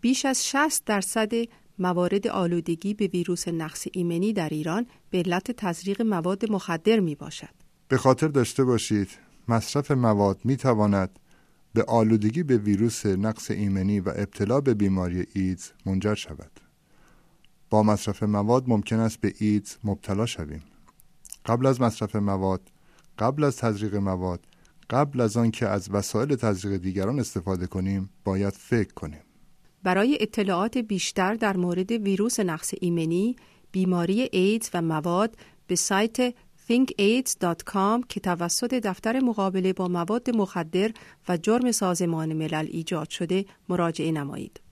بیش از 60% موارد آلودگی به ویروس نقص ایمنی در ایران به علت تزریق مواد مخدر می باشد. به خاطر داشته باشید مصرف مواد می تواند به آلودگی به ویروس نقص ایمنی و ابتلا به بیماری ایدز منجر شود. با مصرف مواد ممکن است به ایدز مبتلا شویم. قبل از مصرف مواد، قبل از تزریق مواد، قبل از آن که از وسایل تزریق دیگران استفاده کنیم، باید فکر کنیم. برای اطلاعات بیشتر در مورد ویروس نقص ایمنی، بیماری ایدز و مواد به سایت thinkaids.com که توسط دفتر مقابله با مواد مخدر و جرم سازمان ملل ایجاد شده مراجعه نمایید.